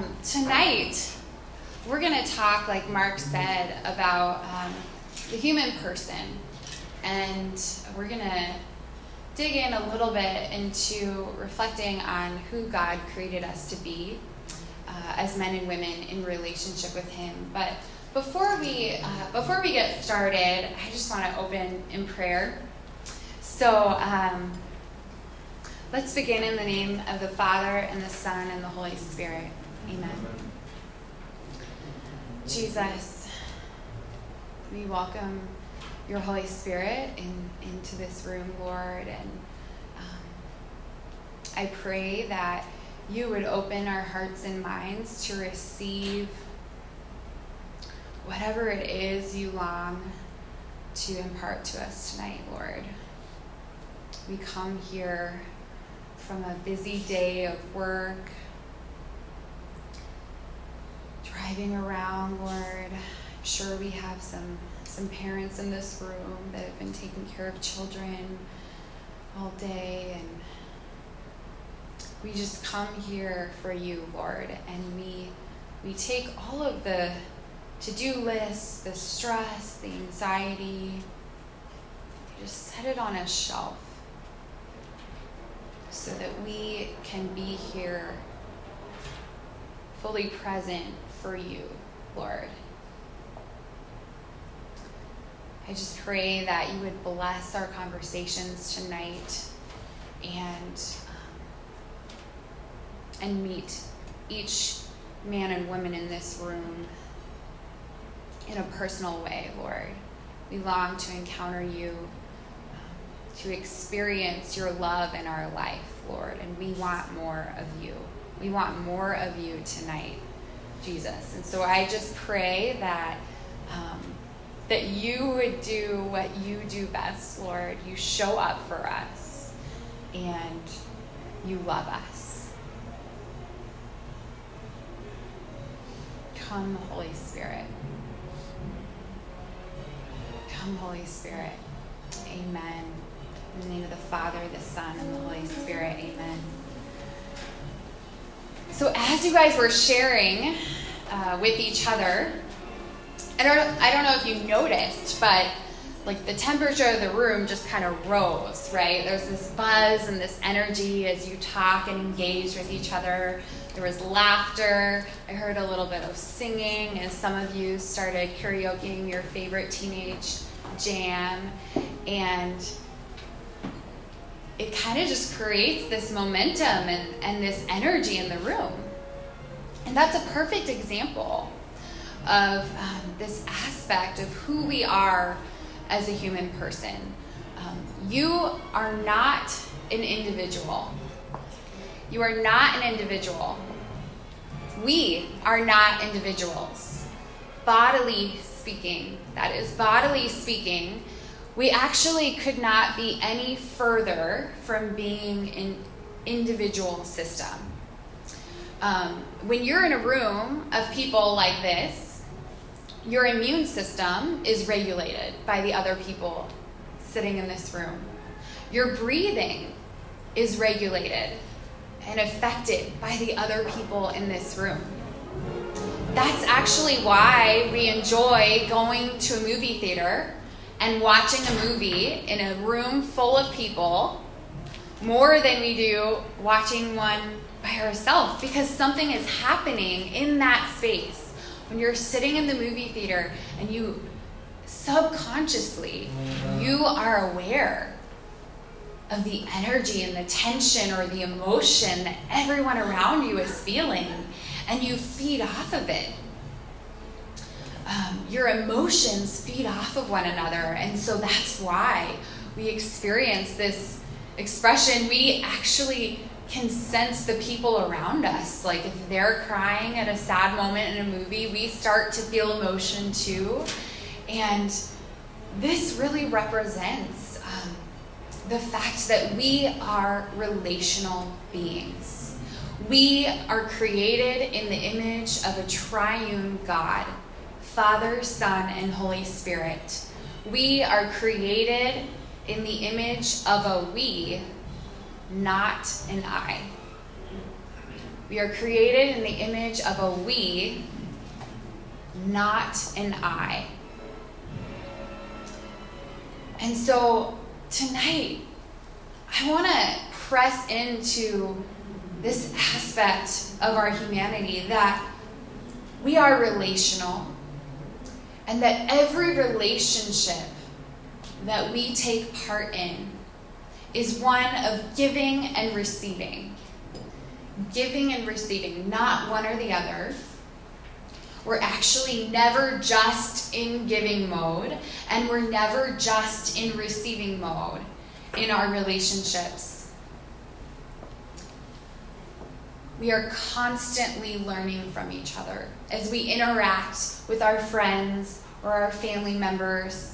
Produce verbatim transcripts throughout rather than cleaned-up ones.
tonight, we're going to talk, like Mark said, about um, the human person. And we're going to dig in a little bit into reflecting on who God created us to be uh, as men and women in relationship with Him. But before we uh, before we get started, I just want to open in prayer. So um, let's begin in the name of the Father and the Son and the Holy Spirit. Amen. Jesus, we welcome your Holy Spirit in, into this room, Lord, and um, I pray that you would open our hearts and minds to receive whatever it is you long to impart to us tonight, Lord. We come here from a busy day of work, driving around, Lord. I'm sure we have some some parents in this room that have been taking care of children all day, and we just come here for you, Lord, and we we take all of the to-do lists, the stress, the anxiety, just set it on a shelf so that we can be here fully present for you, Lord. I just pray that you would bless our conversations tonight and um, and meet each man and woman in this room in a personal way, Lord. We long to encounter you, um, to experience your love in our life, Lord, and we want more of you. We want more of you tonight, Jesus. And so I just pray that um, that you would do what you do best, Lord. You show up for us, and you love us. Come, Holy Spirit. Come, Holy Spirit. Amen. In the name of the Father, the Son, and the Holy Spirit. Amen. So as you guys were sharing uh, with each other, I don't, I don't know if you noticed, but like the temperature of the room just kind of rose, right? There's this buzz and this energy as you talk and engage with each other. There was laughter. I heard a little bit of singing as some of you started karaokeing your favorite teenage jam. And it kind of just creates this momentum and, and this energy in the room. And that's a perfect example of um, this aspect of who we are as a human person. Um, you are not an individual. You are not an individual. We are not individuals. Bodily speaking, that is bodily speaking, we actually could not be any further from being an individual system. Um, when you're in a room of people like this, your immune system is regulated by the other people sitting in this room. Your breathing is regulated and affected by the other people in this room. That's actually why we enjoy going to a movie theater and watching a movie in a room full of people more than we do watching one by ourselves, because something is happening in that space. When you're sitting in the movie theater and you subconsciously, you are aware of the energy and the tension or the emotion that everyone around you is feeling, and you feed off of it. Um, your emotions feed off of one another, and so that's why we experience this expression. We actually can sense the people around us. Like if they're crying at a sad moment in a movie, we start to feel emotion too. And this really represents um, the fact that we are relational beings. We are created in the image of a triune God, Father, Son, and Holy Spirit. We are created in the image of a we, not an I. We are created in the image of a we, not an I. And so tonight, I want to press into this aspect of our humanity, that we are relational, and that every relationship that we take part in is one of giving and receiving. Giving and receiving, not one or the other. We're actually never just in giving mode, and we're never just in receiving mode in our relationships. We are constantly learning from each other as we interact with our friends or our family members.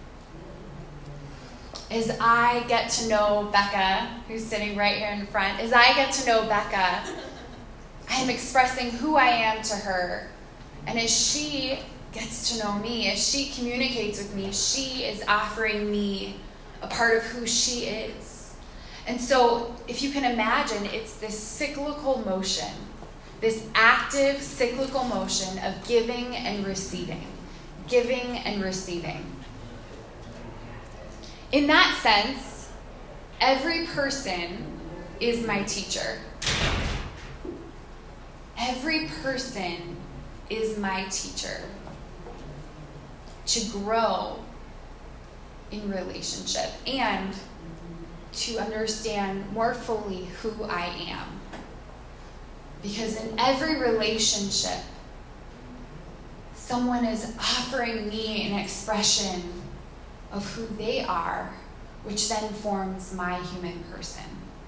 As I get to know Becca, who's sitting right here in front, as I get to know Becca, I am expressing who I am to her. And as she gets to know me, as she communicates with me, she is offering me a part of who she is. And so, if you can imagine, it's this cyclical motion, this active cyclical motion of giving and receiving, giving and receiving. In that sense, every person is my teacher. Every person is my teacher to grow in relationship and to understand more fully who I am. Because in every relationship, someone is offering me an expression of who they are, which then forms my human person.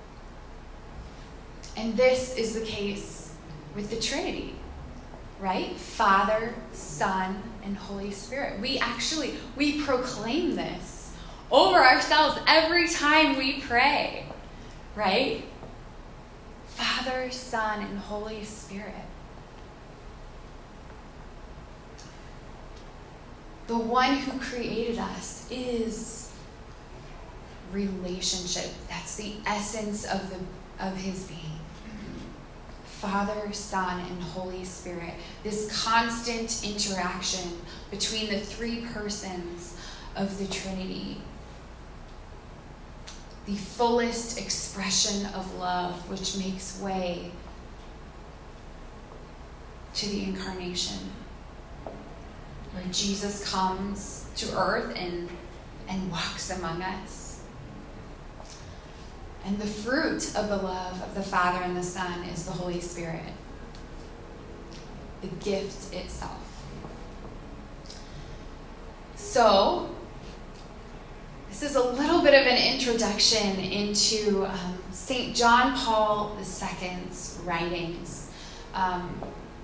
And this is the case with the Trinity, right? Father, Son, and Holy Spirit. We actually, we proclaim this over ourselves every time we pray, right? Father, Son, and Holy Spirit. The one who created us is relationship. That's the essence of the of his being. Father, Son, and Holy Spirit. This constant interaction between the three persons of the Trinity. The fullest expression of love, which makes way to the incarnation, where Jesus comes to earth and, and walks among us. And the fruit of the love of the Father and the Son is the Holy Spirit, the gift itself. So, this is a little bit of an introduction into um, Saint John Paul the Second's writings. Um,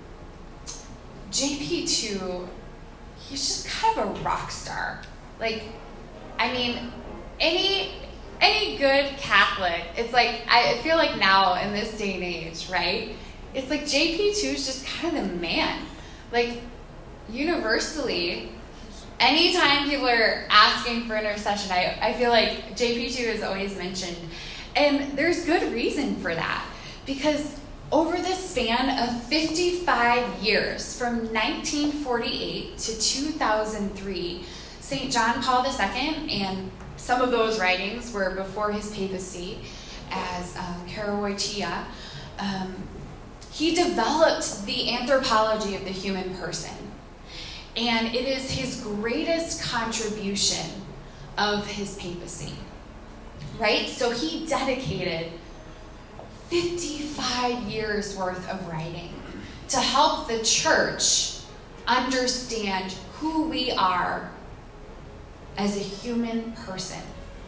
J P two, he's just kind of a rock star. Like, I mean, any any good Catholic, it's like, I feel like now in this day and age, right? It's like J P two is just kind of the man. Like, universally, anytime people are asking for intercession, I, I feel like J P two is always mentioned. And there's good reason for that. Because over the span of fifty-five years, from nineteen forty-eight to two thousand three, Saint John Paul the Second, and some of those writings were before his papacy as um, Cara Wojtyla, um, he developed the anthropology of the human person. And it is his greatest contribution of his papacy, right? So he dedicated fifty-five years worth of writing to help the church understand who we are as a human person.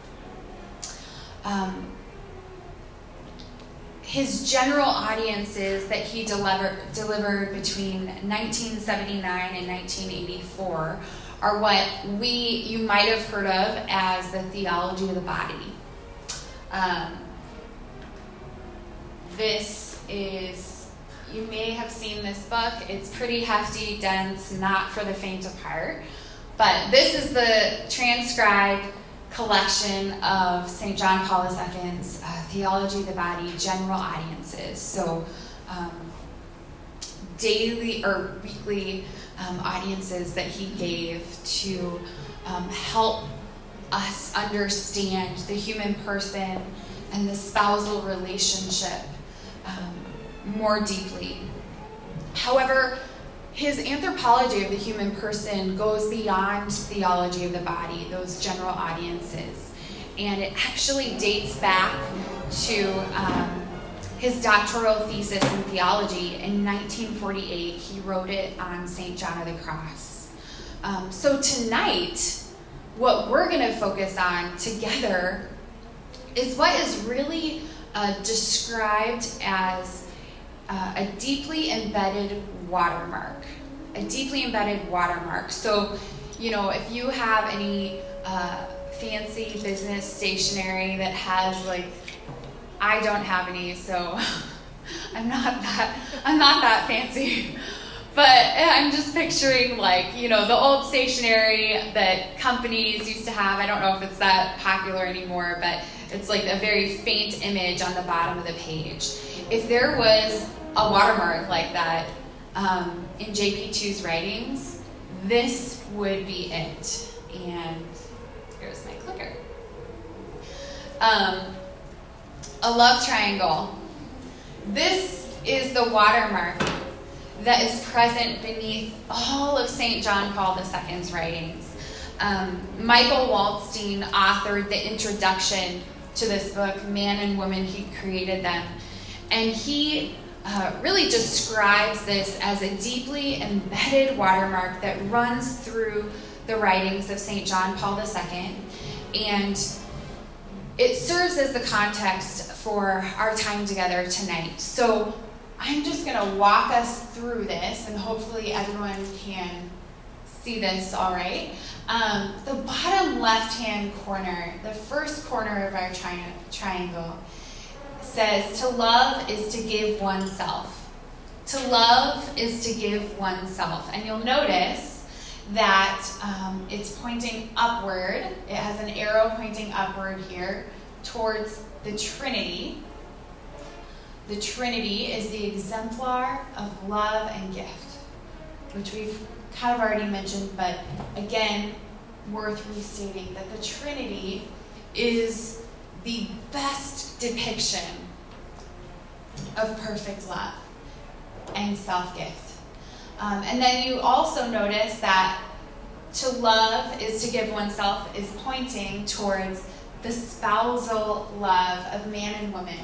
Um, his general audiences that he deliver, delivered between nineteen seventy-nine and nineteen eighty-four are what we you might have heard of as the theology of the body. Um, this is, you may have seen this book. It's pretty hefty, dense, not for the faint of heart. But this is the transcribed collection of Saint John Paul the Second's uh, Theology of the Body general audiences. So um, daily or weekly um, audiences that he gave to um, help us understand the human person and the spousal relationship um, more deeply. However, his anthropology of the human person goes beyond theology of the body, those general audiences. And it actually dates back to um, his doctoral thesis in theology. In nineteen forty-eight, he wrote it on Saint John of the Cross. Um, so tonight, what we're going to focus on together is what is really uh, described as uh, a deeply embedded watermark. A deeply embedded watermark. So, you know, if you have any uh, fancy business stationery that has, like, I don't have any, so I'm not that I'm not that fancy. But I'm just picturing, like, you know, the old stationery that companies used to have. I don't know if it's that popular anymore, but it's like a very faint image on the bottom of the page. If there was a watermark like that um, in J P two's writings, this would be it. And here's my clicker. Um, a love triangle. This is the watermark that is present beneath all of Saint John Paul the Second's writings. Um, Michael Waldstein authored the introduction to this book, Man and Woman, He Created Them. And he uh, really describes this as a deeply embedded watermark that runs through the writings of Saint John Paul the Second. And it serves as the context for our time together tonight. So I'm just going to walk us through this, and hopefully everyone can see this all right. Um, the bottom left-hand corner, the first corner of our tri- triangle, says to love is to give oneself. To love is to give oneself. And you'll notice that um, it's pointing upward. It has an arrow pointing upward here towards the Trinity. The Trinity is the exemplar of love and gift, which we've kind of already mentioned, but again, worth restating that the Trinity is the best depiction of perfect love and self-gift. Um, and then you also notice that to love is to give oneself is pointing towards the spousal love of man and woman,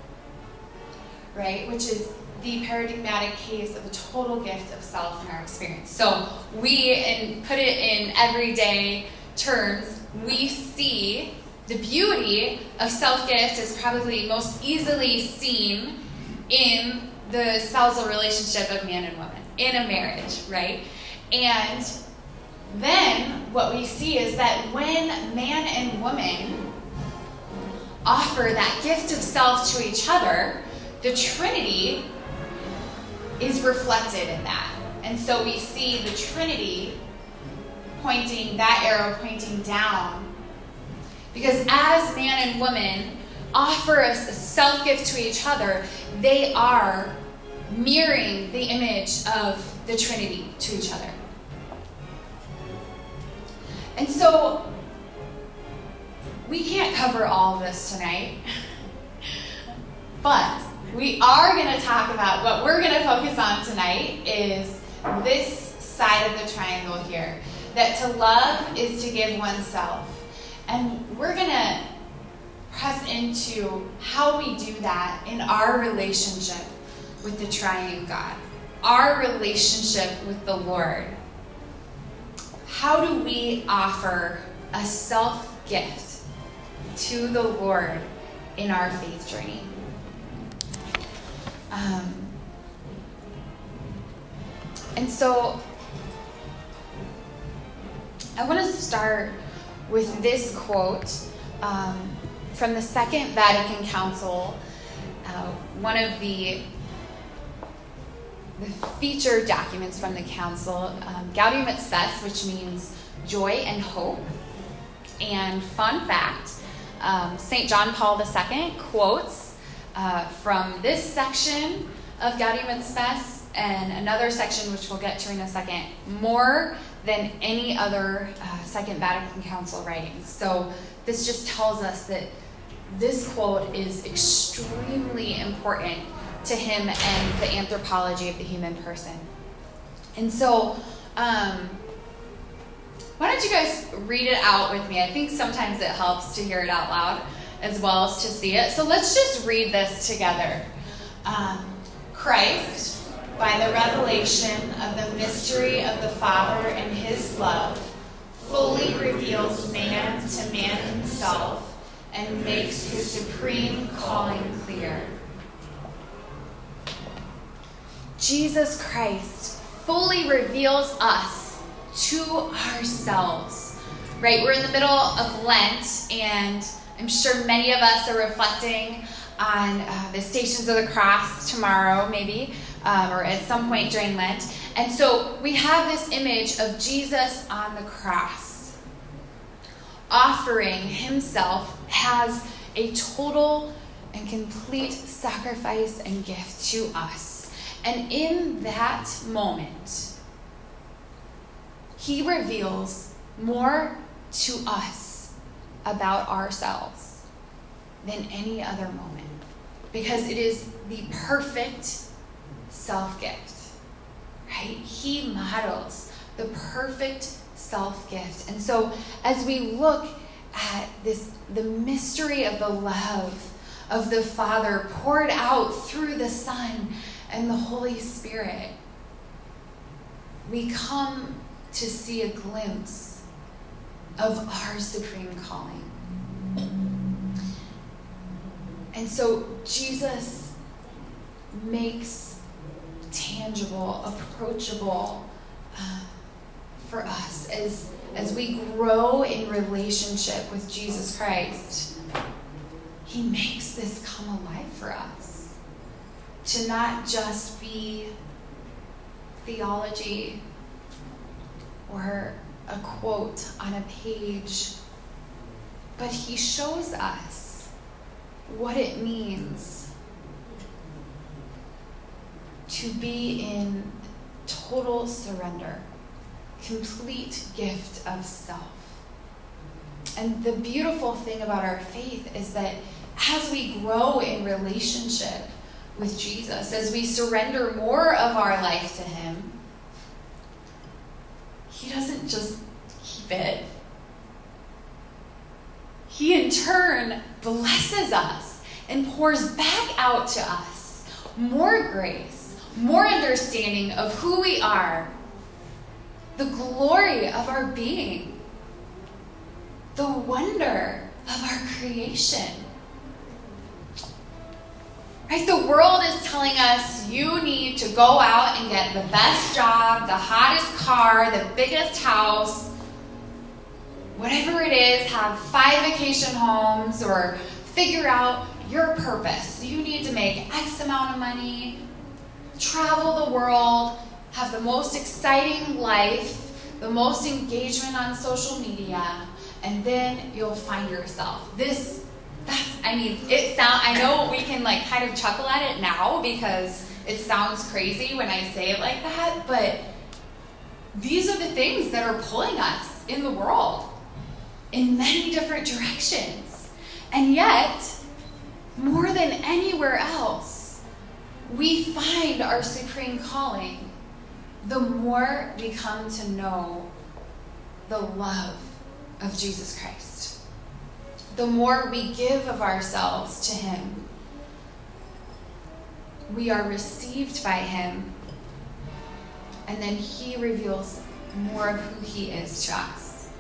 right? Which is the paradigmatic case of a total gift of self in our experience. So we, and put it in everyday terms, we see the beauty of self-gift is probably most easily seen in the spousal relationship of man and woman, in a marriage, right? And then what we see is that when man and woman offer that gift of self to each other, the Trinity is reflected in that. And so we see the Trinity pointing, that arrow pointing down. Because as man and woman offer a self-gift to each other, they are mirroring the image of the Trinity to each other. And so we can't cover all of this tonight, but we are going to talk about what we're going to focus on tonight is this side of the triangle here. That to love is to give oneself. And we're going to press into how we do that in our relationship with the triune God. Our relationship with the Lord. How do we offer a self-gift to the Lord in our faith journey? Um, and so I want to start with this quote um, from the Second Vatican Council, uh, one of the, the featured documents from the council, um, Gaudium et Spes, which means joy and hope. And fun fact, um, Saint John Paul the Second quotes Uh, from this section of Gaudium et Spes, and another section which we'll get to in a second, more than any other uh, Second Vatican Council writings. So this just tells us that this quote is extremely important to him and the anthropology of the human person. And so, um, why don't you guys read it out with me? I think sometimes it helps to hear it out loud as well as to see it. So let's just read this together. Um, Christ, by the revelation of the mystery of the Father and his love, fully reveals man to man himself and makes his supreme calling clear. Jesus Christ fully reveals us to ourselves, right? We're in the middle of Lent, and I'm sure many of us are reflecting on uh, the Stations of the Cross tomorrow, maybe, um, or at some point during Lent. And so we have this image of Jesus on the cross, offering himself as a total and complete sacrifice and gift to us. And in that moment, he reveals more to us about ourselves than any other moment, because it is the perfect self-gift, right? He models the perfect self-gift. And so as we look at this, the mystery of the love of the Father poured out through the Son and the Holy Spirit, we come to see a glimpse of our supreme calling. And so Jesus makes tangible, approachable uh, for us as, as we grow in relationship with Jesus Christ. He makes this come alive for us, to not just be theology or a quote on a page, but he shows us what it means to be in total surrender, complete gift of self. And the beautiful thing about our faith is that as we grow in relationship with Jesus, as we surrender more of our life to him, he doesn't just keep it. He in turn blesses us and pours back out to us more grace, more understanding of who we are, the glory of our being, the wonder of our creation. Right? The world is telling us you need to go out and get the best job, the hottest car, the biggest house, whatever it is, have five vacation homes, or figure out your purpose. You need to make X amount of money, travel the world, have the most exciting life, the most engagement on social media, and then you'll find yourself. This That's, I mean, it sound. I know we can like kind of chuckle at it now because it sounds crazy when I say it like that, but these are the things that are pulling us in the world in many different directions. And yet, more than anywhere else, we find our supreme calling the more we come to know the love of Jesus Christ. The more we give of ourselves to him, we are received by him, and then he reveals more of who he is to us.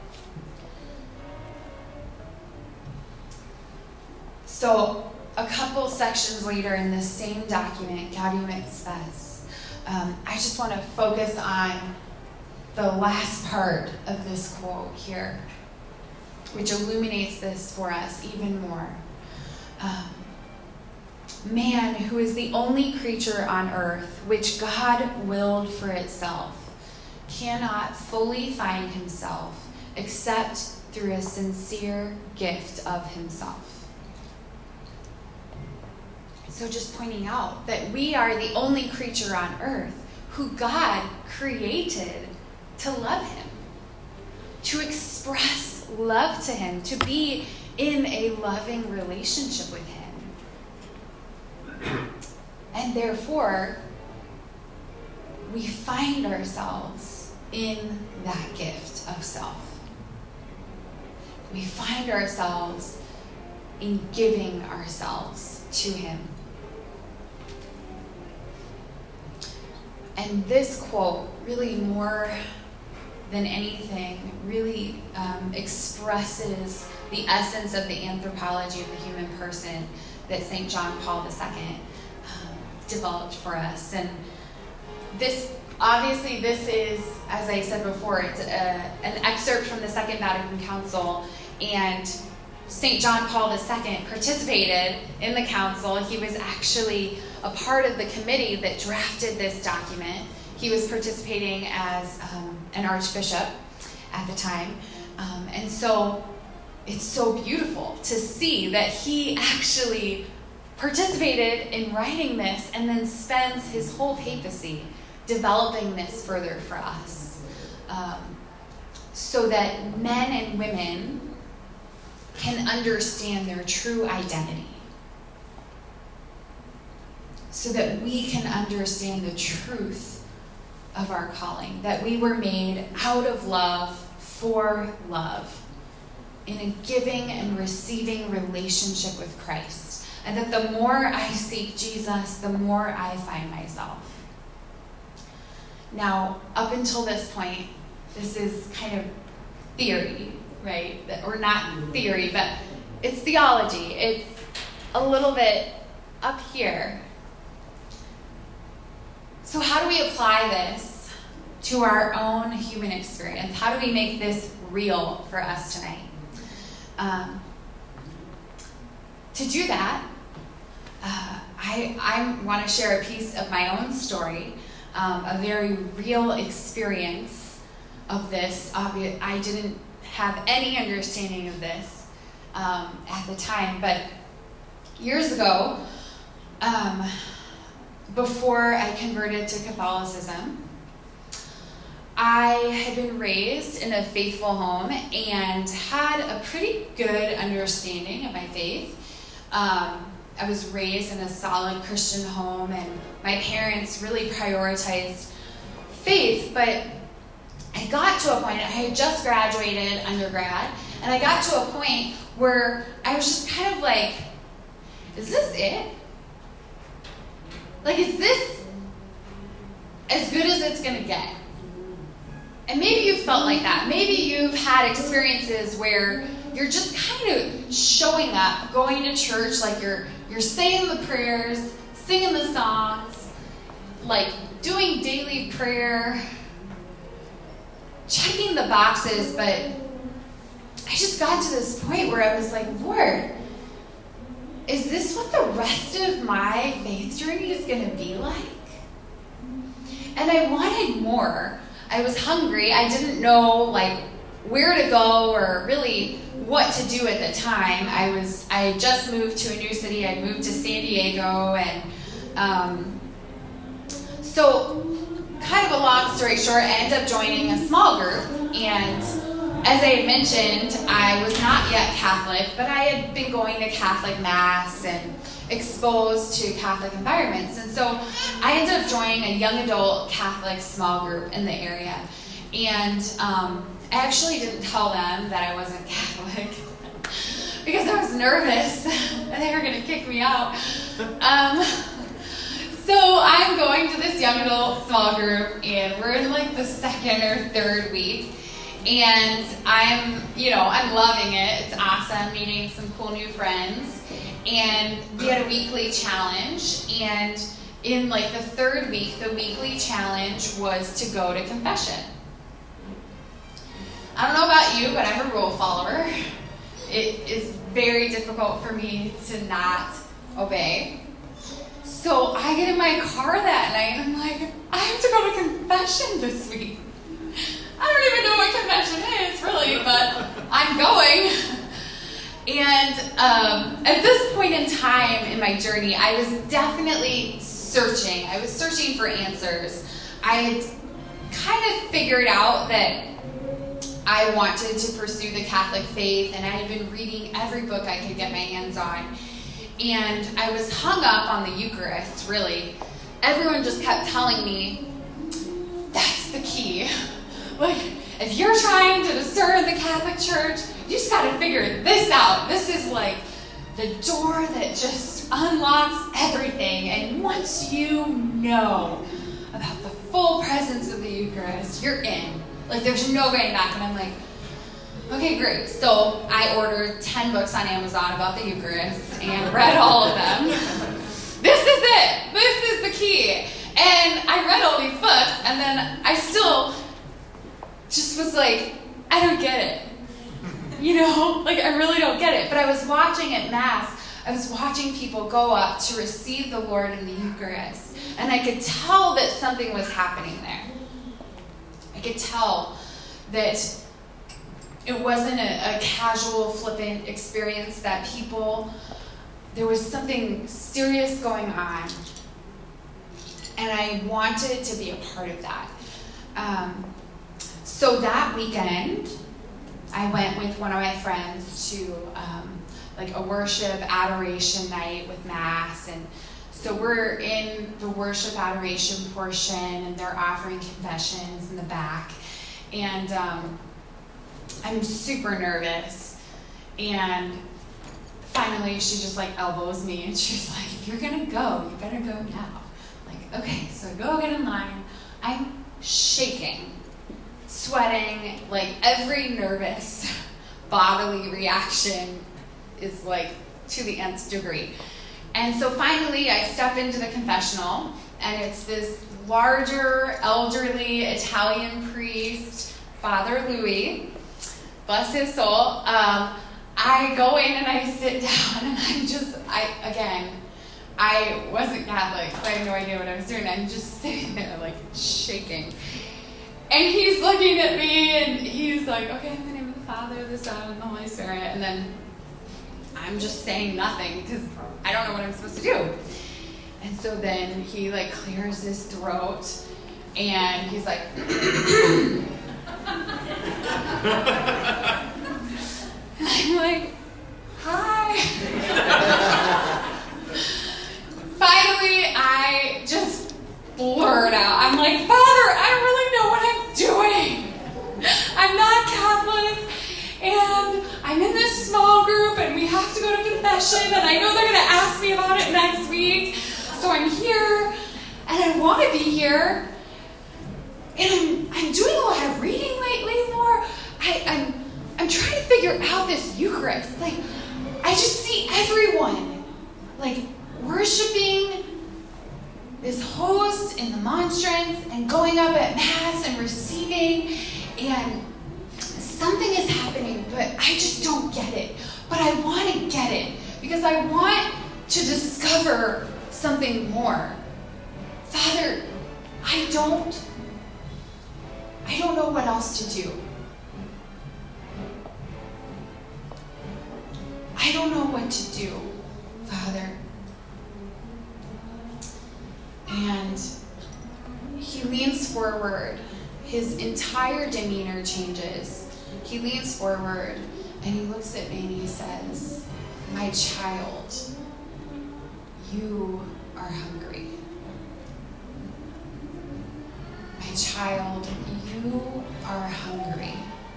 So a couple sections later in this same document, Gaudium et Spes, um, I just want to focus on the last part of this quote here, which illuminates this for us even more. Um, Man, who is the only creature on earth which God willed for itself, cannot fully find himself except through a sincere gift of himself. So just pointing out that we are the only creature on earth who God created to love him, to express love to him, to be in a loving relationship with him. And therefore, we find ourselves in that gift of self. We find ourselves in giving ourselves to him. And this quote, really more than anything, really um, expresses the essence of the anthropology of the human person that Saint John Paul the Second um, developed for us. And this, obviously, this is, as I said before, it's a, an excerpt from the Second Vatican Council, and Saint John Paul the Second participated in the council. He was actually a part of the committee that drafted this document. He was participating as um, an archbishop at the time. Um, and so it's so beautiful to see that he actually participated in writing this and then spends his whole papacy developing this further for us, um, so that men and women can understand their true identity, so that we can understand the truth of our calling, that we were made out of love for love, in a giving and receiving relationship with Christ, and that the more I seek Jesus, the more I find myself. Now, up until this point, this is kind of theory, right? Or not theory, but it's theology. It's a little bit up here. So how do we apply this to our own human experience? How do we make this real for us tonight? Um, to do that, uh, I, I want to share a piece of my own story, um, a very real experience of this. Obvi- I didn't have any understanding of this um, at the time, but years ago, um, before I converted to Catholicism, I had been raised in a faithful home and had a pretty good understanding of my faith. Um, I was raised in a solid Christian home, and my parents really prioritized faith, but I got to a point, I had just graduated undergrad, and I got to a point where I was just kind of like, is this it? Like, is this as good as it's going to get? And maybe you've felt like that. Maybe you've had experiences where you're just kind of showing up, going to church, like you're you're saying the prayers, singing the songs, like doing daily prayer, checking the boxes, but I just got to this point where I was like, Lord, is this what the rest of my faith journey is going to be like? And I wanted more. I was hungry. I didn't know like where to go or really what to do at the time. I was I had just moved to a new city. I moved to San Diego, and um, so kind of a long story short, I ended up joining a small group. And as I had mentioned, I was not yet Catholic, but I had been going to Catholic Mass and exposed to Catholic environments. And so I ended up joining a young adult Catholic small group in the area. And um, I actually didn't tell them that I wasn't Catholic because I was nervous that they were going to kick me out. Um, so I'm going to this young adult small group, and we're in like the second or third week. And I'm, you know, I'm loving it. It's awesome, meeting some cool new friends. And we had a weekly challenge, and in like the third week, the weekly challenge was to go to confession. I don't know about you, but I'm a rule follower. It is very difficult for me to not obey. So I get in my car that night, and I'm like, I have to go to confession this week. I don't even know what confession is, really, but I'm going. And um, at this point in time in my journey, I was definitely searching. I was searching for answers. I had kind of figured out that I wanted to pursue the Catholic faith, and I had been reading every book I could get my hands on. And I was hung up on the Eucharist, really. Everyone just kept telling me, that's the key. Like, if you're trying to discern the Catholic Church, you just got to figure this out. This is like the door that just unlocks everything. And once you know about the full presence of the Eucharist, you're in. Like, there's no going back. And I'm like, okay, great. So I ordered ten books on Amazon about the Eucharist and read all of them. This is it. This is the key. And I read all these books, and then I still just was like, I don't get it. You know, like, I really don't get it. But I was watching at Mass, I was watching people go up to receive the Lord in the Eucharist, and I could tell that something was happening there. I could tell that it wasn't a, a casual, flippant experience, that people, there was something serious going on, and I wanted to be a part of that. Um, so that weekend, I went with one of my friends to um, like a worship adoration night with Mass, and so we're in the worship adoration portion, and they're offering confessions in the back, and um, I'm super nervous, and finally she just like elbows me, and she's like, if you're gonna go, you better go now. Like, okay, so I go get in line. I'm shaking, sweating, like every nervous bodily reaction is like to the nth degree. And so finally I step into the confessional, and it's this larger, elderly Italian priest, Father Louis, bless his soul. Um, I go in and I sit down, and I'm just, I again, I wasn't Catholic, so I had no idea what I was doing. I'm just sitting there like shaking. And he's looking at me, and he's like, okay, in the name of the Father, the Son, and the Holy Spirit. And then I'm just saying nothing because I don't know what I'm supposed to do. And so then he like clears his throat, and he's like, and I'm like, hi. Finally, I just blurred out. I'm like, Father, I don't really know what I'm doing. I'm not Catholic, and I'm in this small group, and we have to go to confession, and I know they're going to ask me about it next week, so I'm here, and I want to be here, and I'm I'm doing a lot of reading lately, Lord. I, I'm I'm trying to figure out this Eucharist. Like, I just see everyone, like, worshiping this host in the monstrance and going up at Mass and receiving, and something is happening, but I just don't get it. But I want to get it because I want to discover something more. Father, I don't, I don't know what else to do. I don't know what to do, Father. And he leans forward. His entire demeanor changes. He leans forward, and he looks at me, and he says, my child, you are hungry. My child, you are hungry.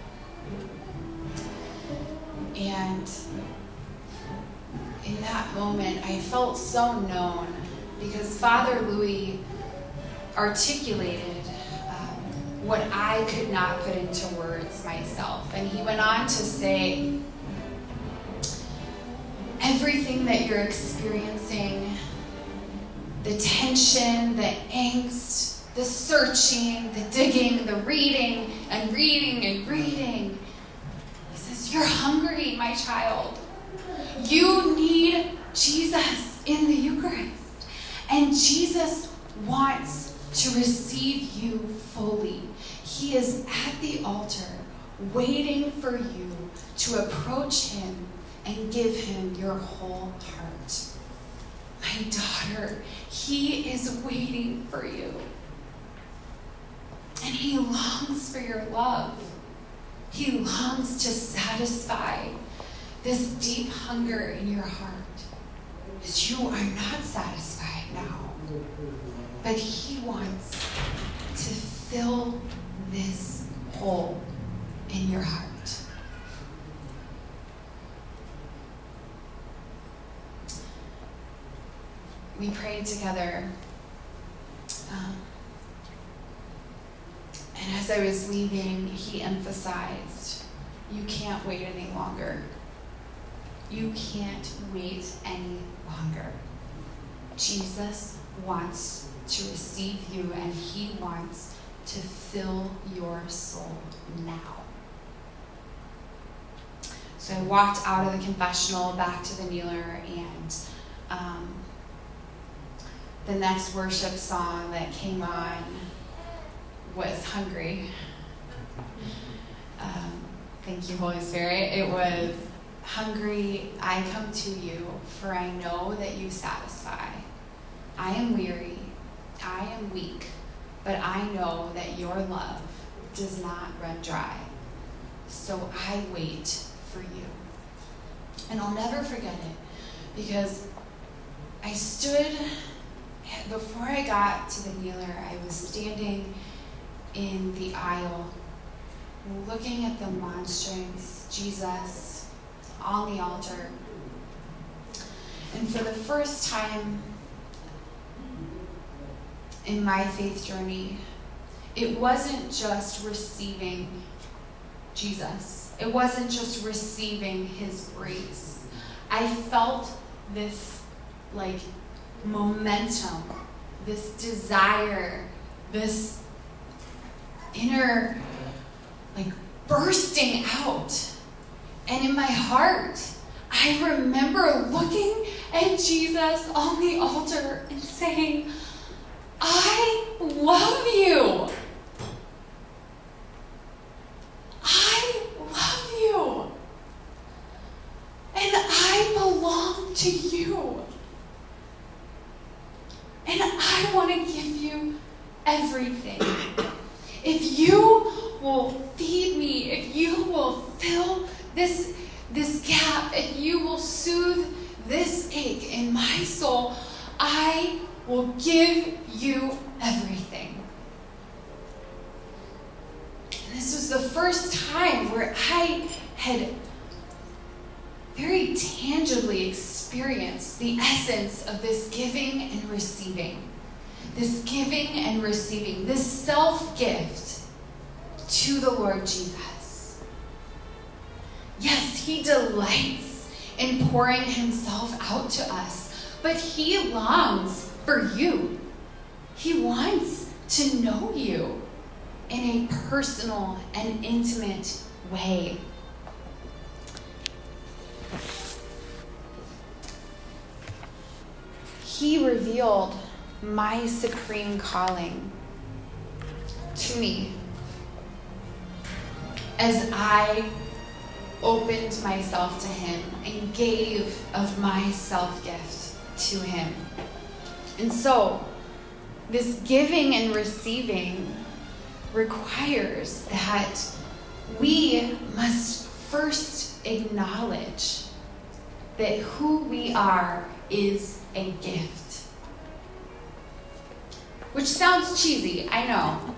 And in that moment, I felt so known, because Father Louis articulated um, what I could not put into words myself. And he went on to say, everything that you're experiencing, the tension, the angst, the searching, the digging, the reading, and reading and reading, he says, you're hungry, my child. You need Jesus in the Eucharist. And Jesus wants to receive you fully. He is at the altar waiting for you to approach him and give him your whole heart. My daughter, he is waiting for you. And he longs for your love. He longs to satisfy this deep hunger in your heart. Because you are not satisfied now. But he wants to fill this hole in your heart. We prayed together. Um, and as I was leaving, he emphasized, you can't wait any longer. You can't wait any longer. Jesus wants to receive you, and he wants to fill your soul now. So I walked out of the confessional back to the kneeler, and um, the next worship song that came on was Hungry. Um, thank you, Holy Spirit. It was, hungry, I come to you, for I know that you satisfy. I am weary, I am weak, but I know that your love does not run dry. So I wait for you. And I'll never forget it, because I stood, before I got to the kneeler, I was standing in the aisle, looking at the monstrance, Jesus, on the altar. And for the first time in my faith journey, it wasn't just receiving Jesus. It wasn't just receiving his grace. I felt this, like, momentum, this desire, this inner, like, bursting out. And in my heart, I remember looking at Jesus on the altar and saying, I love you. I love you. And I belong to you. And I want to give you everything. If you will feed me, if you will fill this, this gap, if you will soothe this ache in my soul, I will give you everything. And this was the first time where I had very tangibly experienced the essence of this giving and receiving. This giving and receiving, this self-gift to the Lord Jesus. Yes, he delights in pouring himself out to us, but he longs for you. He wants to know you in a personal and intimate way. He revealed my supreme calling to me as I opened myself to him and gave of my self-gift to him. And so, this giving and receiving requires that we must first acknowledge that who we are is a gift. Which sounds cheesy, I know.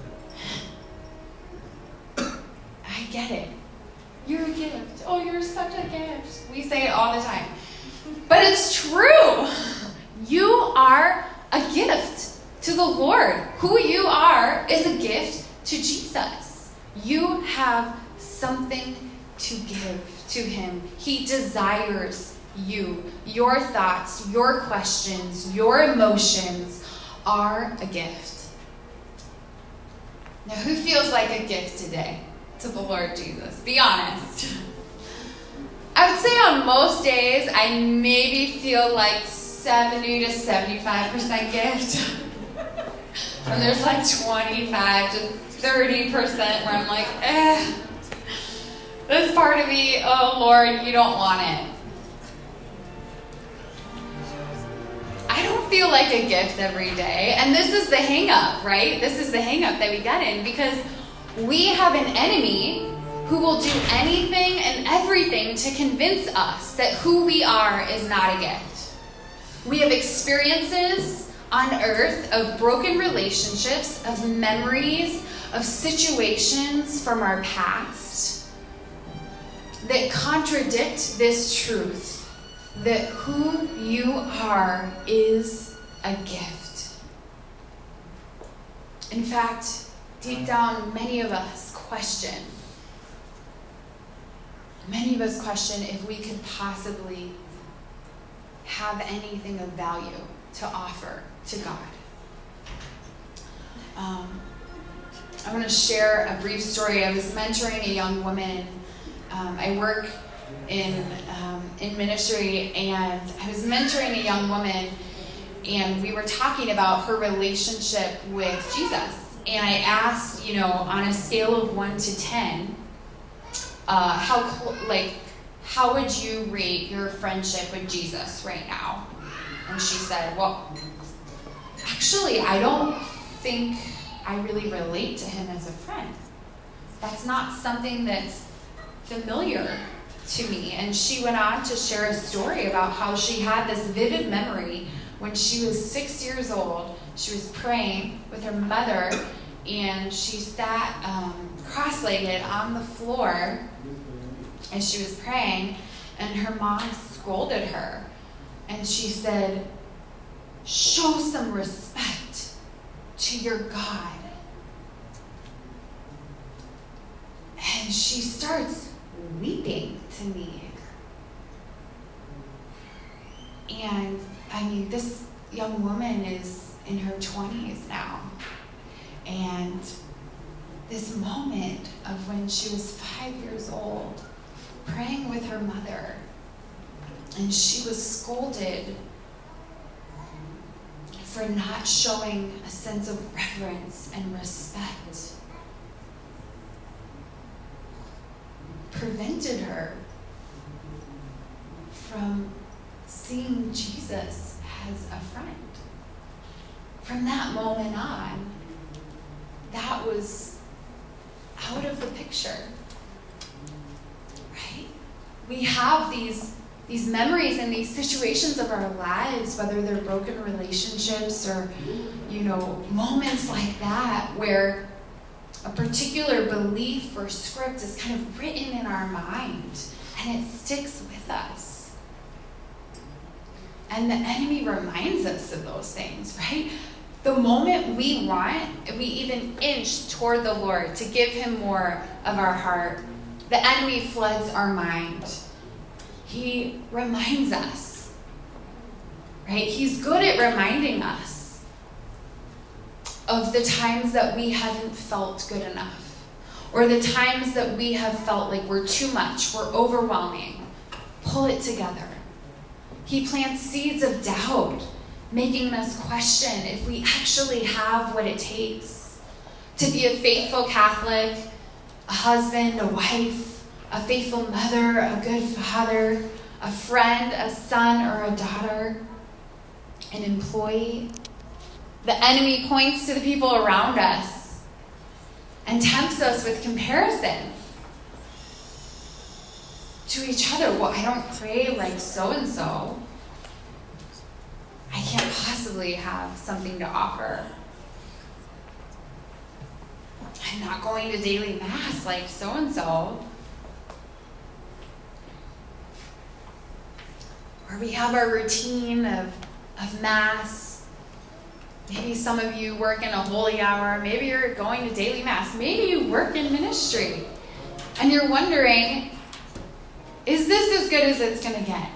I get it. You're a gift. Oh, you're such a gift. We say it all the time. But it's true. You are a gift to the Lord. Who you are is a gift to Jesus. You have something to give to him. He desires you. Your thoughts, your questions, your emotions are a gift. Now, who feels like a gift today to the Lord Jesus? Be honest. I would say on most days, I maybe feel like seventy to seventy-five percent gift. And there's like twenty-five to thirty percent where I'm like, eh. This part of me, oh Lord, you don't want it. I don't feel like a gift every day. And this is the hang up, right? This is the hang up that we get in, because we have an enemy who will do anything and everything to convince us that who we are is not a gift. We have experiences on earth of broken relationships, of memories, of situations from our past that contradict this truth that who you are is a gift. In fact, deep down, many of us question, many of us question if we could possibly have anything of value to offer to God. Um, I want to share a brief story. I was mentoring a young woman. Um, I work in um, in ministry, and I was mentoring a young woman, and we were talking about her relationship with Jesus. And I asked, you know, on a scale of one to ten, uh, how cl- like how would you rate your friendship with Jesus right now? And she said, well, actually, I don't think I really relate to him as a friend. That's not something that's familiar to me. And she went on to share a story about how she had this vivid memory when she was six years old. She was praying with her mother, and she sat um, cross-legged on the floor and she was praying, and her mom scolded her, and she said, show some respect to your God. And she starts weeping to me. And I mean, this young woman is in her twenties now. And this moment of when she was five years old, praying with her mother, and she was scolded for not showing a sense of reverence and respect, prevented her from seeing Jesus as a friend. From that moment on, that was out of the picture, right? We have these, these memories and these situations of our lives, whether they're broken relationships or, you know, moments like that where a particular belief or script is kind of written in our mind and it sticks with us. And the enemy reminds us of those things, right? The moment we want, we even inch toward the Lord to give him more of our heart, the enemy floods our mind. He reminds us, right? He's good at reminding us of the times that we haven't felt good enough, or the times that we have felt like we're too much, we're overwhelming. Pull it together. He plants seeds of doubt, making us question if we actually have what it takes to be a faithful Catholic, a husband, a wife, a faithful mother, a good father, a friend, a son, or a daughter, an employee. The enemy points to the people around us and tempts us with comparison to each other. Well, I don't pray like so-and-so. I can't possibly have something to offer. I'm not going to daily mass like so-and-so. Or we have our routine of, of mass. Maybe some of you work in a holy hour. Maybe you're going to daily mass. Maybe you work in ministry. And you're wondering, is this as good as it's going to get?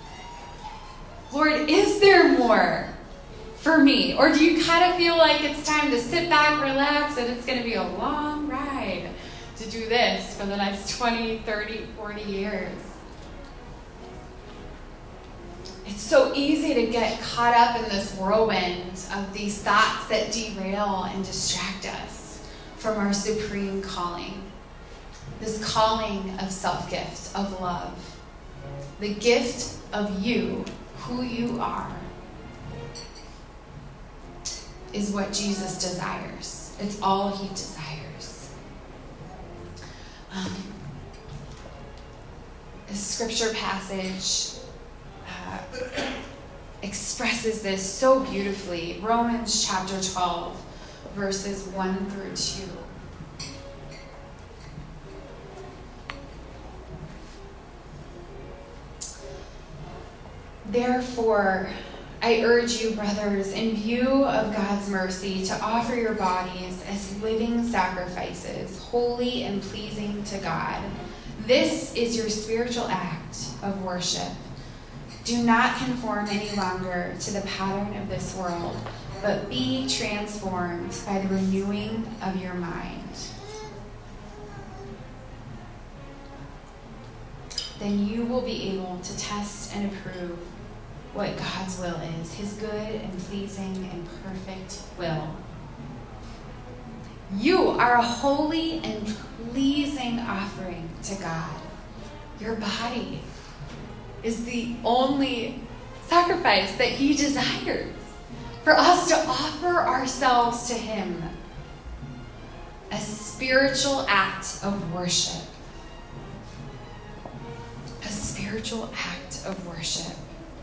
Lord, is there more for me? Or do you kind of feel like it's time to sit back, relax, and it's going to be a long ride to do this for the next twenty, thirty, forty years? It's so easy to get caught up in this whirlwind of these thoughts that derail and distract us from our supreme calling. this calling of self-gift, of love, the gift of you, who you are, is what Jesus desires. It's all he desires. Um, this scripture passage uh, expresses this so beautifully. Romans chapter twelve, verses one through two. Therefore, I urge you, brothers, in view of God's mercy, to offer your bodies as living sacrifices, holy and pleasing to God. This is your spiritual act of worship. Do not conform any longer to the pattern of this world, but be transformed by the renewing of your mind. Then you will be able to test and approve what God's will is, his good and pleasing and perfect will. You are a holy and pleasing offering to God. Your body is the only sacrifice that he desires, for us to offer ourselves to him, a spiritual act of worship. A spiritual act of worship.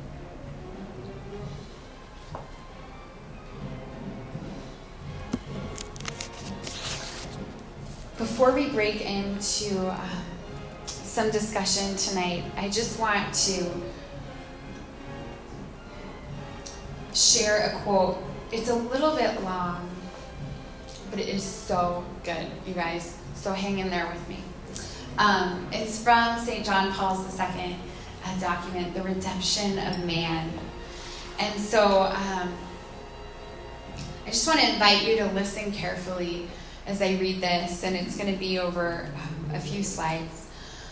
Before we break into um, some discussion tonight, I just want to share a quote. It's a little bit long, but it is so good, you guys. So hang in there with me. Um, it's from Saint John Paul the Second, a document, The Redemption of Man. And so um, I just want to invite you to listen carefully as I read this, and it's going to be over um, a few slides.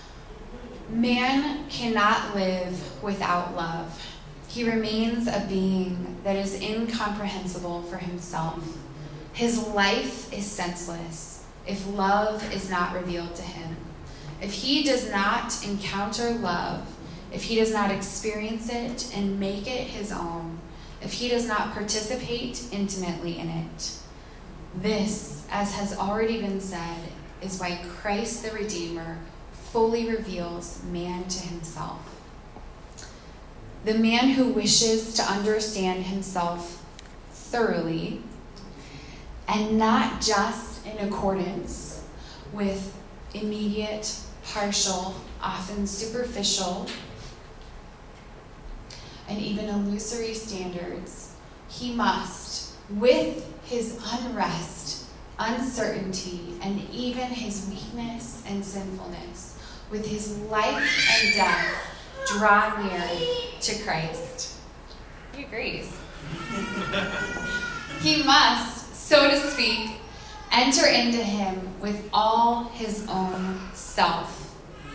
Man cannot live without love. He remains a being that is incomprehensible for himself. His life is senseless if love is not revealed to him. If he does not encounter love, if he does not experience it and make it his own, if he does not participate intimately in it, this, as has already been said, is why Christ the Redeemer fully reveals man to himself. The man who wishes to understand himself thoroughly, and not just in accordance with immediate, partial, often superficial, and even illusory standards, he must, with his unrest, uncertainty, and even his weakness and sinfulness, with his life and death, draw near to Christ. He agrees. He must, so to speak, enter into him with all his own self.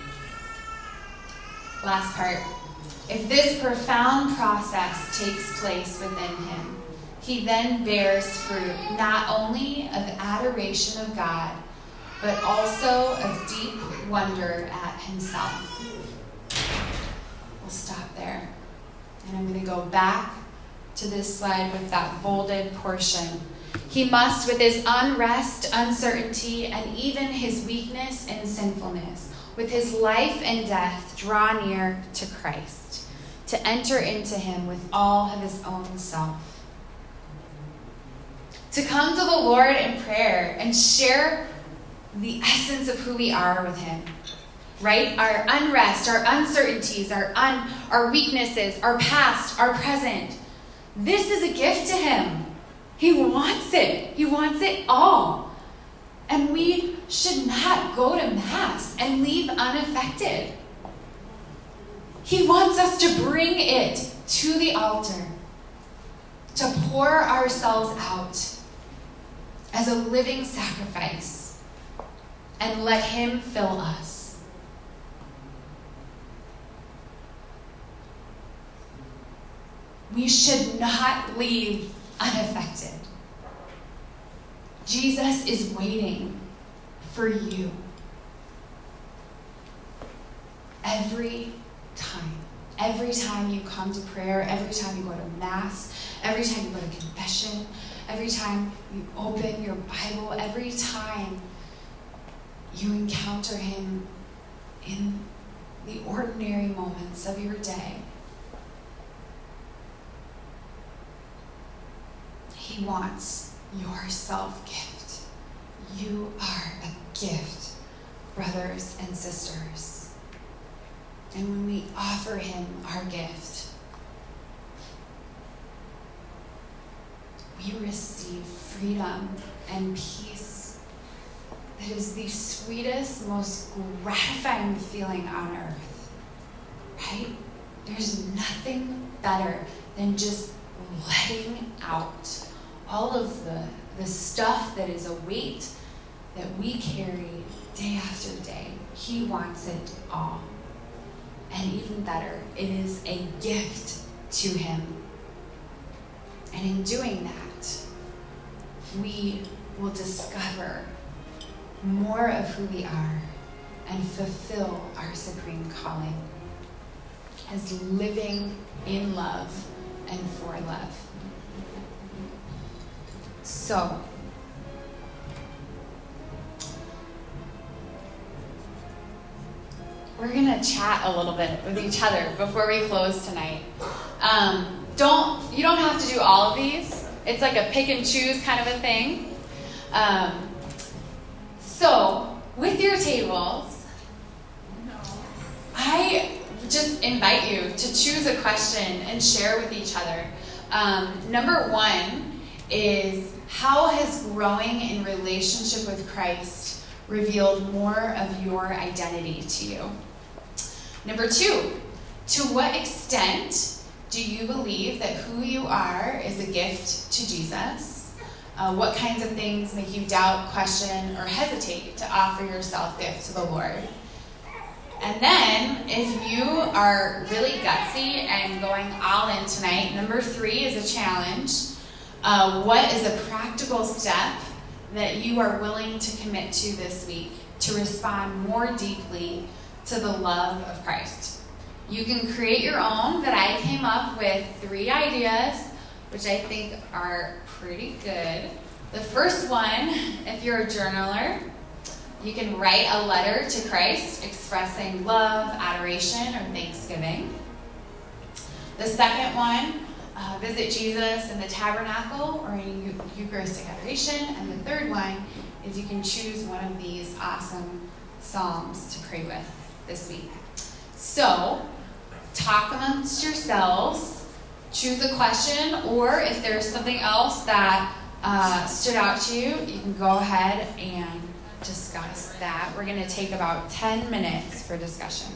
Last part. If this profound process takes place within him, he then bears fruit not only of adoration of God, but also of deep wonder at himself. We'll stop there. And I'm going to go back to this slide with that bolded portion. He must, with his unrest, uncertainty, and even his weakness and sinfulness, with his life and death, draw near to Christ, to enter into him with all of his own self. To come to the Lord in prayer and share the essence of who we are with him. Right? Our unrest, our uncertainties, our un, our weaknesses, our past, our present. This is a gift to him. He wants it. He wants it all. And we should not go to Mass and leave unaffected. He wants us to bring it to the altar, to pour ourselves out as a living sacrifice and let him fill us. We should not leave unaffected. Jesus is waiting for you. every time. Every time you come to prayer, every time you go to Mass, every time you go to confession, every time you open your Bible, every time you encounter him in the ordinary moments of your day, he wants your self-gift. You are a gift, brothers and sisters. And when we offer him our gift, we receive freedom and peace that is the sweetest, most gratifying feeling on earth, right? There's nothing better than just letting out all of the, the stuff that is a weight that we carry day after day. He wants it all. And even better, it is a gift to him. And in doing that, we will discover more of who we are and fulfill our supreme calling as living in love and for love. So, we're going to chat a little bit with each other before we close tonight. Um, don't you don't have to do all of these. It's like a pick and choose kind of a thing. Um, so, with your tables, I just invite you to choose a question and share with each other. Um, number one is, how has growing in relationship with Christ revealed more of your identity to you? Number two, to what extent do you believe that who you are is a gift to Jesus? Uh, what kinds of things make you doubt, question, or hesitate to offer your self-gift to the Lord? And then, if you are really gutsy and going all in tonight, number three is a challenge. Uh, what is a practical step that you are willing to commit to this week to respond more deeply to the love of Christ? You can create your own, but I came up with three ideas, which I think are pretty good. The first one, if you're a journaler, you can write a letter to Christ expressing love, adoration, or thanksgiving. The second one, uh, visit Jesus in the tabernacle or in Eucharistic adoration. And the third one is you can choose one of these awesome psalms to pray with this week. So, talk amongst yourselves, choose a question, or if there's something else that uh, stood out to you, you can go ahead and discuss that. We're going to take about ten minutes for discussion.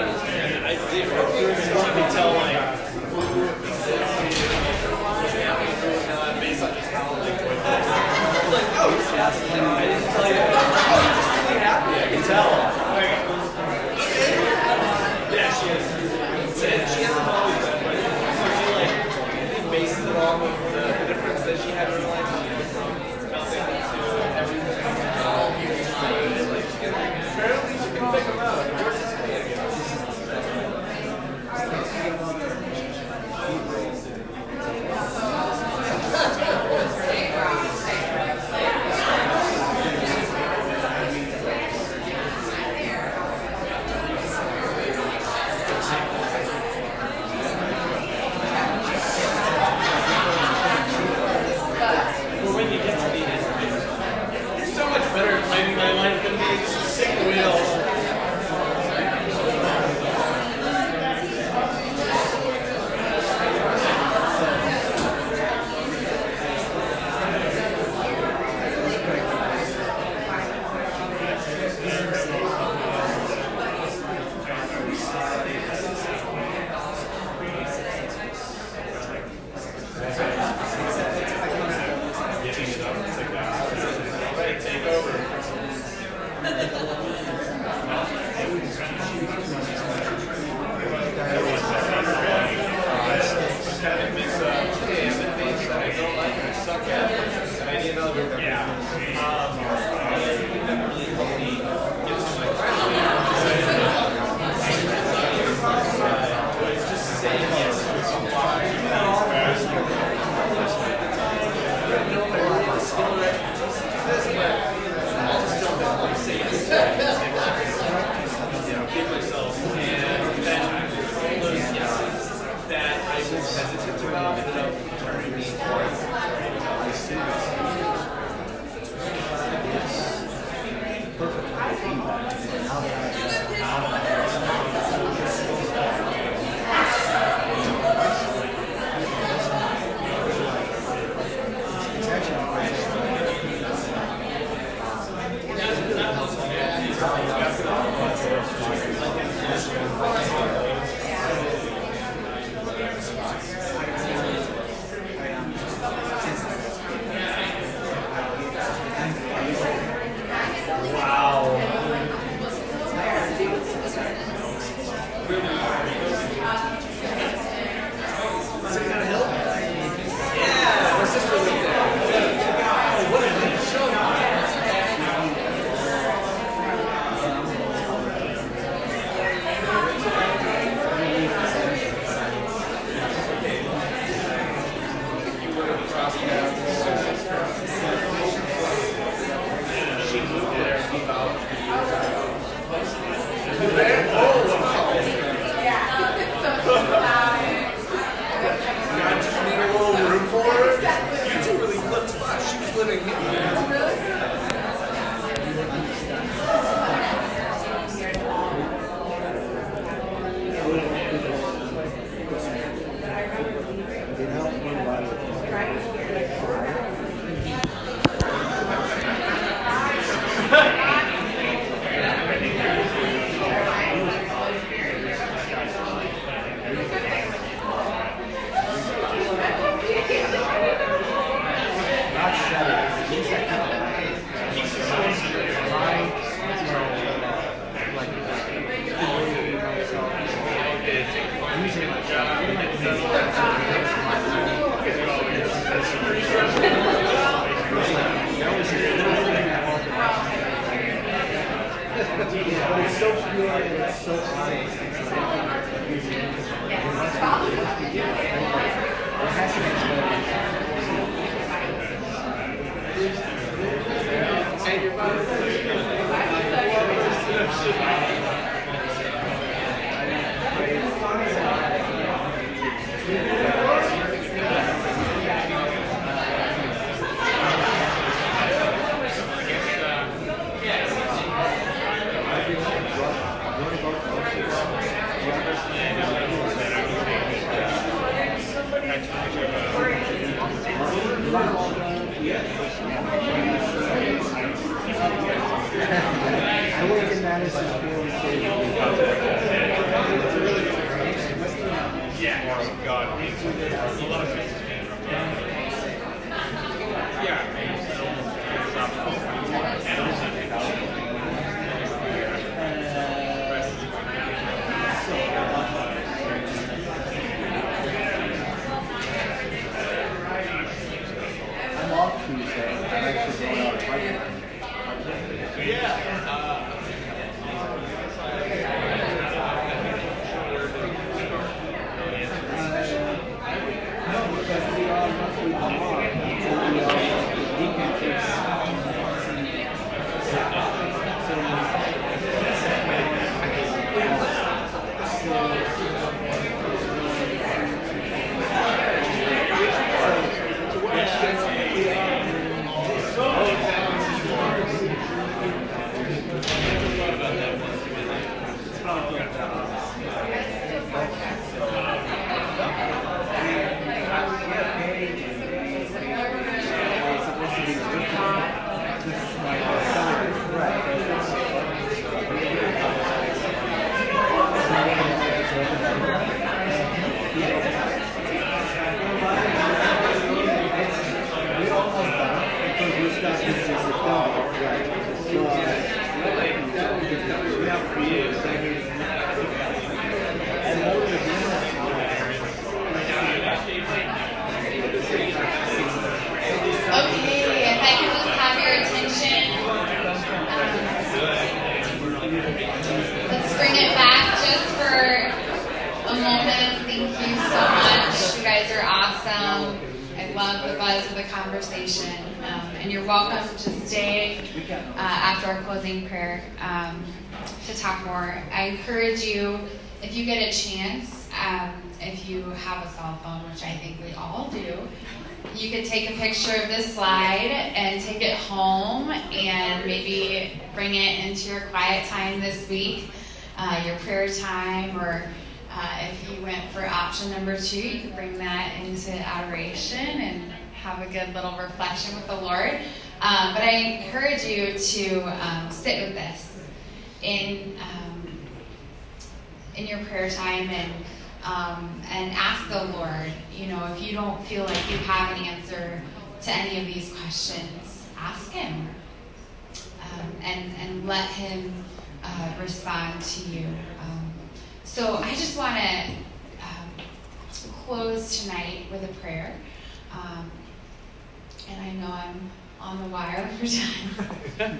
And I did you could tell like based on just how like like oh I didn't tell you I'm just really happy I can tell. Yeah, she is. And she hasn't always been like so she like I think bases it off of the, the difference that she had in her life from nothing to everything. Like she can apparently she can pick them out. Yours is me again. Yes. love the buzz of the conversation. Um, and you're welcome to stay uh, after our closing prayer um, to talk more. I encourage you, if you get a chance, um, if you have a cell phone, which I think we all do, you could take a picture of this slide and take it home and maybe bring it into your quiet time this week, uh, your prayer time, or uh, if you went for option number two, you could bring that into adoration and have a good little reflection with the Lord. Um, but I encourage you to um, sit with this in um, in your prayer time and Um, and ask the Lord, you know, if you don't feel like you have an answer to any of these questions, ask Him um, and, and let Him uh, respond to you. Um, so I just want to um, close tonight with a prayer. Um, and I know I'm on the wire for time.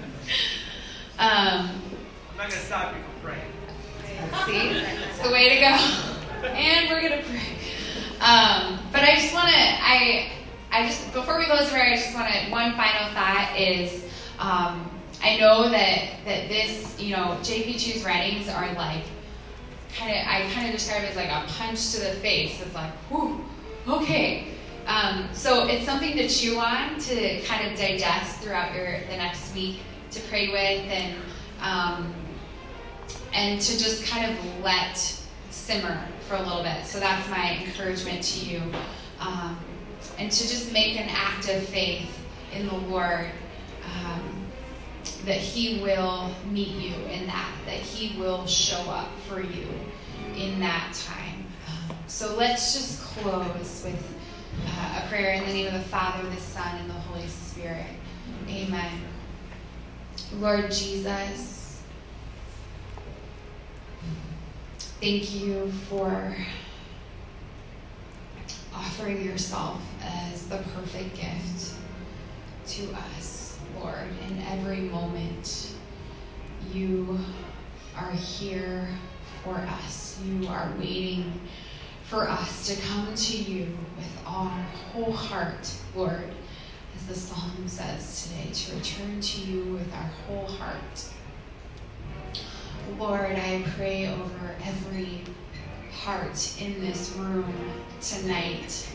um, I'm not going to stop you from praying. See? That's the way to go. And we're gonna pray. Um, but I just want to. I. I just before we close the prayer, I just want to. One final thought is, um, I know that that this, you know, J P two's writings are like, kind of. I kind of describe it as like a punch to the face. It's like, whew, okay. Um, so it's something to chew on, to kind of digest throughout your the next week, to pray with, and um, and to just kind of let simmer for a little bit. So that's my encouragement to you. Um, and to just make an act of faith in the Lord, um, that He will meet you in that, that He will show up for you in that time. Um, so let's just close with uh, a prayer in the name of the Father, the Son, and the Holy Spirit. Amen. Lord Jesus, thank you for offering yourself as the perfect gift to us, Lord. In every moment, you are here for us. You are waiting for us to come to you with our whole heart, Lord, as the psalm says today, to return to you with our whole heart. Lord, I pray over every heart in this room tonight.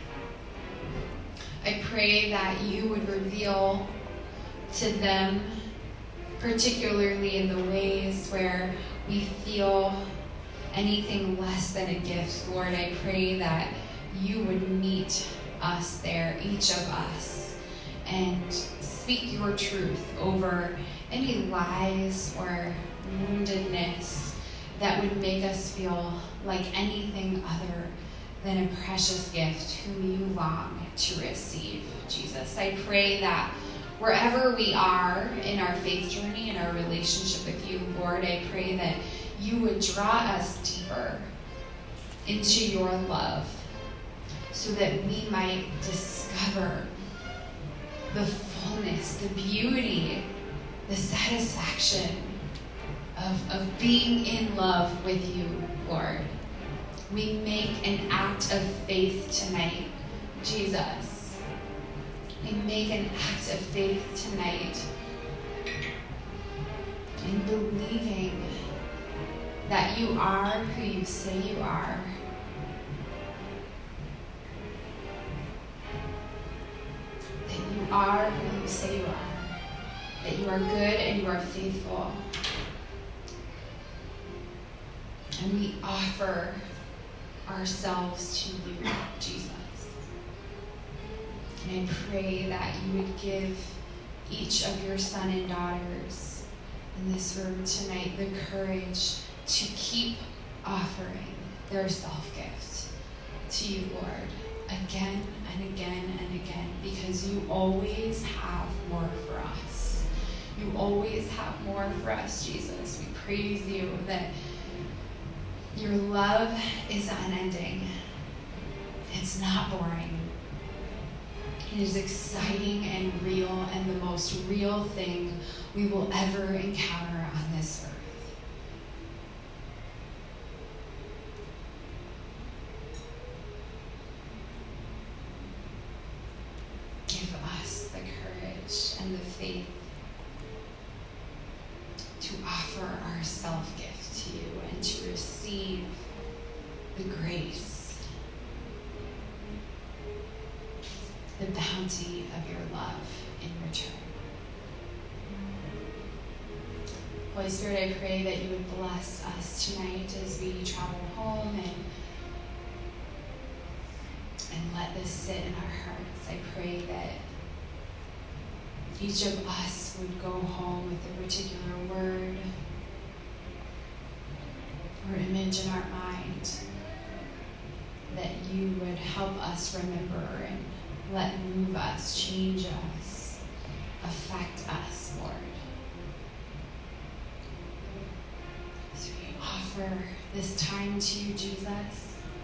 I pray that you would reveal to them, particularly in the ways where we feel anything less than a gift. Lord, I pray that you would meet us there, each of us, and speak your truth over any lies or woundedness that would make us feel like anything other than a precious gift whom you long to receive, Jesus. I pray that wherever we are in our faith journey, in our relationship with you, Lord, I pray that you would draw us deeper into your love so that we might discover the fullness, the beauty, the satisfaction Of, of being in love with you, Lord. We make an act of faith tonight, Jesus. We make an act of faith tonight in believing that you are who you say you are. That you are who you say you are. That you are good and you are faithful. And we offer ourselves to you, Jesus. And I pray that you would give each of your son and daughters in this room tonight the courage to keep offering their self-gift to you, Lord, again and again and again, because you always have more for us. You always have more for us, Jesus. We praise you that your love is unending. It's not boring. It is exciting and real, and the most real thing we will ever encounter on this earth. the grace, the bounty of your love in return. Holy Spirit, I pray that you would bless us tonight as we travel home and and let this sit in our hearts. I pray that each of us would go home with a particular word or image in our mind that you would help us remember and let move us, change us, affect us, Lord. So we offer this time to you, Jesus.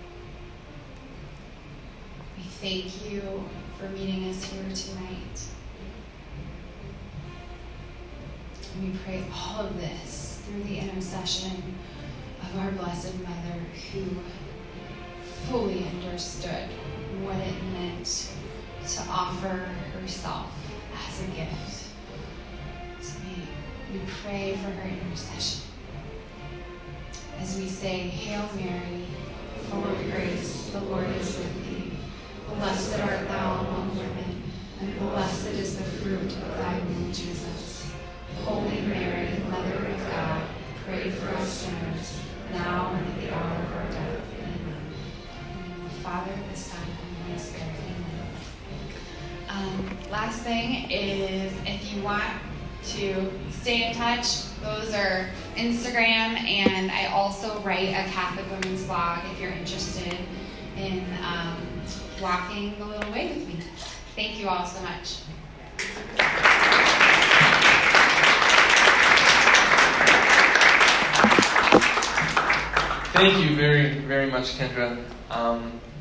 We thank you for meeting us here tonight. And we pray all of this through the intercession of our Blessed Mother, who fully understood what it meant to offer herself as a gift. So we, we pray for her intercession. As we say, Hail Mary, full of grace, the Lord is with thee. Blessed art thou among women, and blessed is the fruit of thy womb, Jesus. Holy Mary, Mother of God, pray for us sinners, now and at the hour of our death. Amen. In the name of the Father, the Son, and the Holy Spirit. Amen. Um, last thing is, if you want to stay in touch, those are Instagram, and I also write a Catholic Women's blog if you're interested in um, walking the little way with me. Thank you all so much. Thank you very, very much, Kendra. Um,